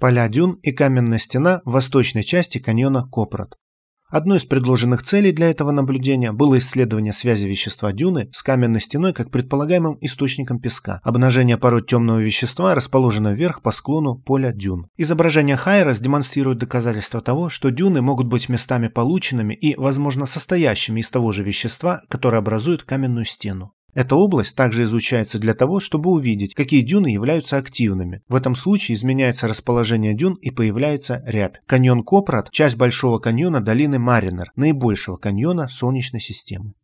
Поля дюн и каменная стена в восточной части каньона Копрот. Одной из предложенных целей для этого наблюдения было исследование связи вещества дюны с каменной стеной как предполагаемым источником песка, обнажение пород темного вещества, расположенного вверх по склону поля дюн. Изображение Хайерас демонстрирует доказательства того, что дюны могут быть местами полученными и, возможно, состоящими из того же вещества, которое образует каменную стену. Эта область также изучается для того, чтобы увидеть, какие дюны являются активными. В этом случае изменяется расположение дюн и появляется рябь. Каньон Копрот – часть Большого каньона долины Маринер, наибольшего каньона Солнечной системы.